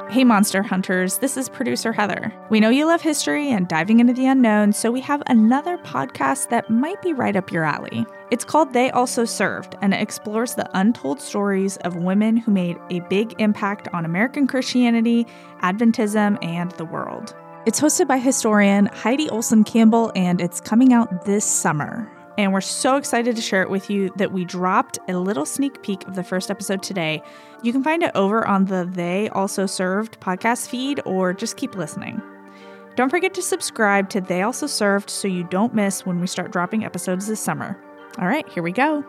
Hey Monster Hunters, this is producer Heather. We know you love history and diving into the unknown, so we have another podcast that might be right up your alley. It's called They Also Served, and it explores the untold stories of women who made a big impact on American Christianity, Adventism, and the world. It's hosted by historian Heidi Olson Campbell, and it's coming out this summer. And we're so excited to share it with you that we dropped a little sneak peek of the first episode today. You can find it over on the They Also Served podcast feed, or just keep listening. Don't forget to subscribe to They Also Served so you don't miss when we start dropping episodes this summer. All right, here we go.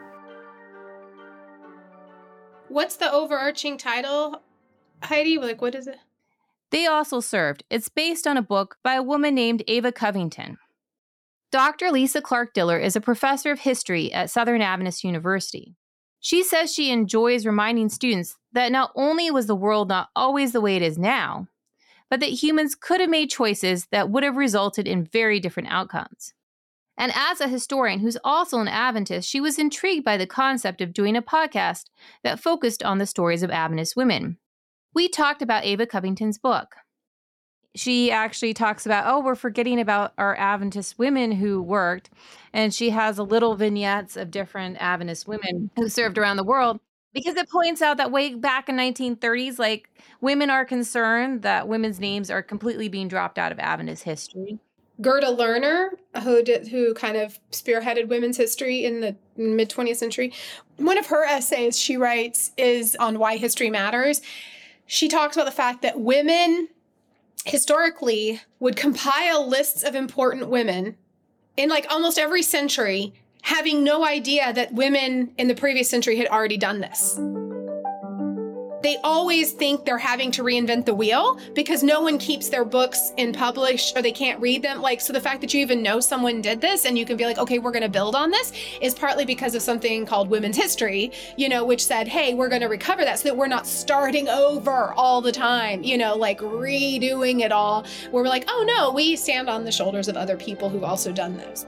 What's the overarching title, Heidi? Like, what is it? They Also Served. It's based on a book by a woman named Ava Covington. Dr. Lisa Clark Diller is a professor of history at Southern Adventist University. She says she enjoys reminding students that not only was the world not always the way it is now, but that humans could have made choices that would have resulted in very different outcomes. And as a historian who's also an Adventist, she was intrigued by the concept of doing a podcast that focused on the stories of Adventist women. We talked about Ava Covington's book. She actually talks about, we're forgetting about our Adventist women who worked. And she has a little vignettes of different Adventist women who served around the world, because it points out that way back in 1930s, like, women are concerned that women's names are completely being dropped out of Adventist history. Gerda Lerner, who kind of spearheaded women's history in the mid-20th century, one of her essays she writes is on why history matters. She talks about the fact that women historically would compile lists of important women in like almost every century, having no idea that women in the previous century had already done this. They always think they're having to reinvent the wheel because no one keeps their books in published, or they can't read them. Like, so the fact that you even know someone did this and you can be like, okay, we're going to build on this, is partly because of something called women's history, which said, hey, we're going to recover that so that we're not starting over all the time, like redoing it all, where we're like, oh no, we stand on the shoulders of other people who've also done this.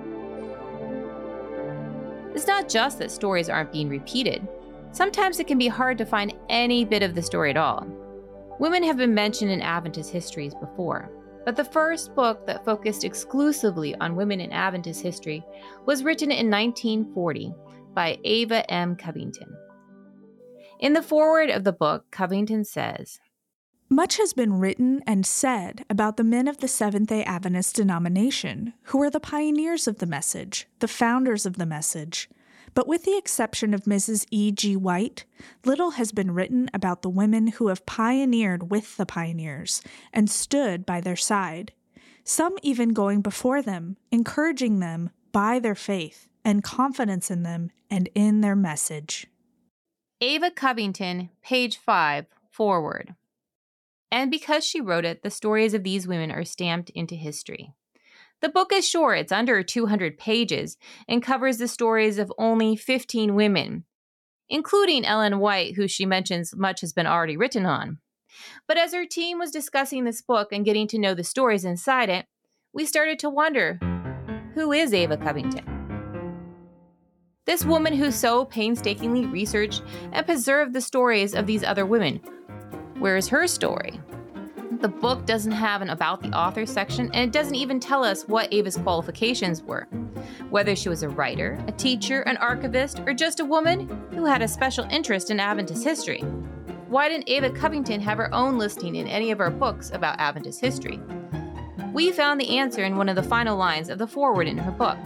It's not just that stories aren't being repeated. Sometimes it can be hard to find any bit of the story at all. Women have been mentioned in Adventist histories before, but the first book that focused exclusively on women in Adventist history was written in 1940 by Ava M. Covington. In the foreword of the book, Covington says, "Much has been written and said about the men of the Seventh-day Adventist denomination, who were the pioneers of the message, the founders of the message. But with the exception of Mrs. E.G. White, little has been written about the women who have pioneered with the pioneers and stood by their side, some even going before them, encouraging them by their faith and confidence in them and in their message." Ava Covington, page 5, foreword. And because she wrote it, the stories of these women are stamped into history. The book is short, it's under 200 pages, and covers the stories of only 15 women, including Ellen White, who she mentions much has been already written on. But as her team was discussing this book and getting to know the stories inside it, we started to wonder, who is Ava Covington? This woman who so painstakingly researched and preserved the stories of these other women. Where is her story? The book doesn't have an About the Author section, and it doesn't even tell us what Ava's qualifications were. Whether she was a writer, a teacher, an archivist, or just a woman who had a special interest in Adventist history. Why didn't Ava Covington have her own listing in any of our books about Adventist history? We found the answer in one of the final lines of the foreword in her book.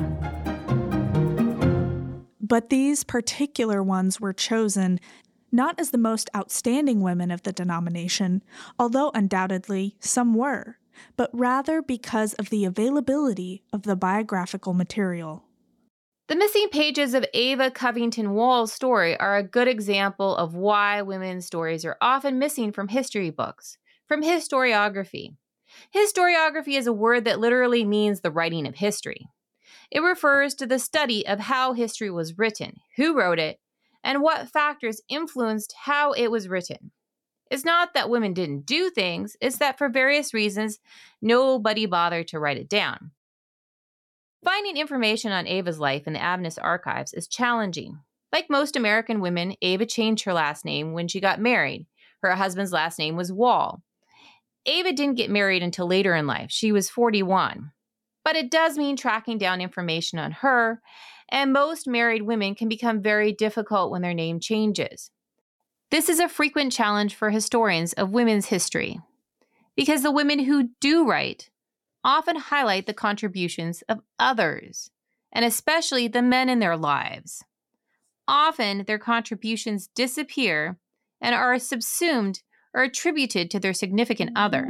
But these particular ones were chosen not as the most outstanding women of the denomination, although undoubtedly some were, but rather because of the availability of the biographical material. The missing pages of Ava Covington Wall's story are a good example of why women's stories are often missing from history books, from historiography. Historiography is a word that literally means the writing of history. It refers to the study of how history was written, who wrote it, and what factors influenced how it was written. It's not that women didn't do things, it's that for various reasons, nobody bothered to write it down. Finding information on Ava's life in the Adventist archives is challenging. Like most American women, Ava changed her last name when she got married, Her husband's last name was Wall. Ava didn't get married until later in life. She was 41. But it does mean tracking down information on her, and most married women can become very difficult when their name changes. This is a frequent challenge for historians of women's history, because the women who do write often highlight the contributions of others, and especially the men in their lives. Often, their contributions disappear and are subsumed or attributed to their significant other.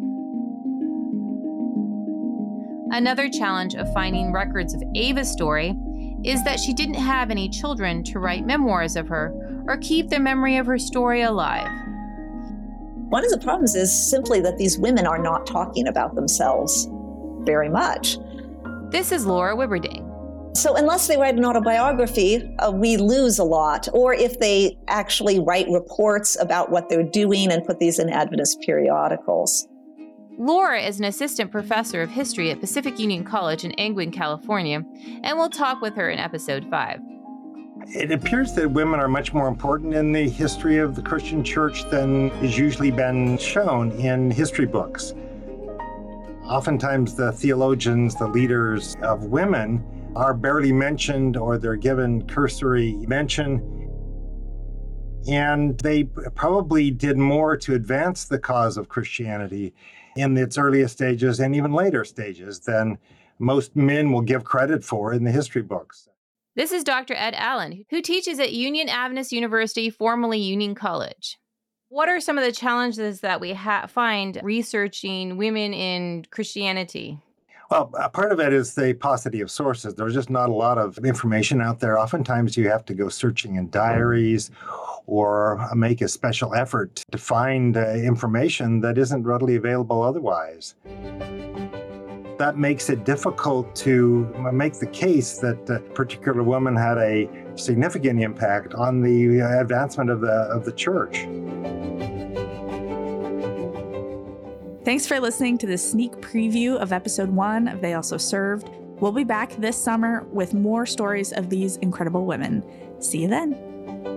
Another challenge of finding records of Ava's story is that she didn't have any children to write memoirs of her or keep the memory of her story alive. One of the problems is simply that these women are not talking about themselves very much. This is Laura Wibberding. So unless they write an autobiography, we lose a lot. Or if they actually write reports about what they're doing and put these in Adventist periodicals. Laura is an assistant professor of history at Pacific Union College in Angwin, California, and we'll talk with her in episode 5. It appears that women are much more important in the history of the Christian church than is usually been shown in history books. Oftentimes the theologians, the leaders of women, are barely mentioned or they're given cursory mention. And they probably did more to advance the cause of Christianity in its earliest stages and even later stages than most men will give credit for in the history books. This is Dr. Ed Allen, who teaches at Union Adventist University, formerly Union College. What are some of the challenges that we find researching women in Christianity? Well, a part of it is the paucity of sources. There's just not a lot of information out there. Oftentimes you have to go searching in diaries or make a special effort to find information that isn't readily available otherwise. That makes it difficult to make the case that a particular woman had a significant impact on the advancement of the church. Thanks for listening to this sneak preview of episode 1 of They Also Served. We'll be back this summer with more stories of these incredible women. See you then.